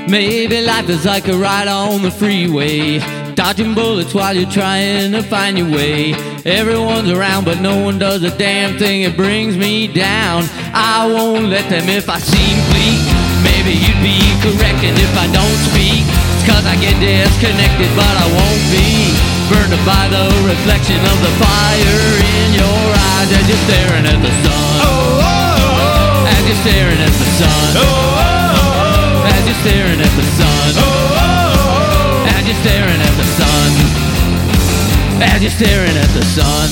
Maybe life is like a ride on the freeway, dodging bullets while you're trying to find your way. Everyone's around but no one does a damn thing, it brings me down. I won't let them if I seem bleak. Maybe you'd be correcting if I don't speak. It's cause I get disconnected but I won't be burned up by the reflection of the fire in your eyes as you're staring at the sun. As you're staring at the sun. As you're staring at the sun. As you're staring at the sun. As you're staring at the sun.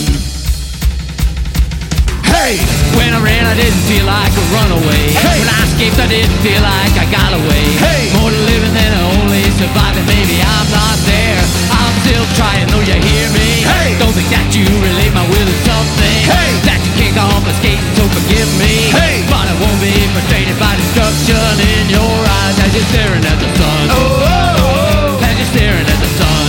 Hey! When I ran I didn't feel like a runaway. Hey! When I escaped I didn't feel like I got away. Hey! More to living than only surviving. Maybe I'm not there, I'm still trying, though you hear me. Hey! Don't think that you relate my will to something that you can't confiscate, so forgive me. Hey! But I won't be frustrated by destruction in your eyes as you're staring at the sun. As you're staring at the sun.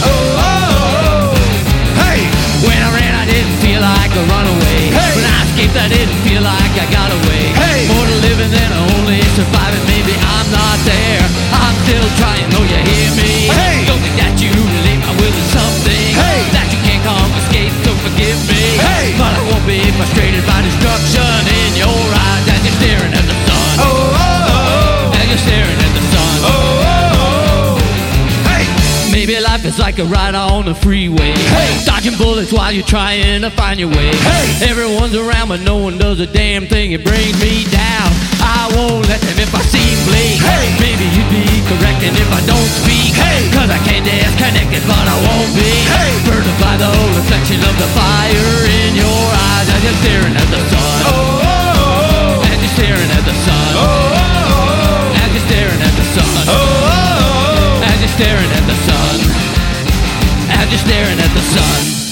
Hey! When I ran I didn't feel like a runaway. Hey! When I escaped I didn't feel like I got away. Hey! More to living than only surviving. Maybe I'm not there, I'm still trying, though you hear me. Hey! Don't think that you relate my will to something that you can't confiscate, so forgive me. Hey! But I won't be frustrated by destruction in your eyes as you're staring at the sun. As you're staring at the sun. Hey! Maybe life is like a ride on the freeway, dodging bullets while you're trying to find your way. Everyone's around but no one does a damn thing, it brings me down. I won't let them if I seem bleak. Maybe you'd be correcting if I don't speak. Cause I can't disconnect it but I won't be burned up by the reflection of the fire in your eyes as you're staring at the sun. As you're staring at the sun. As you're staring at the sun. As you're staring at the sun. As you're staring at the sun.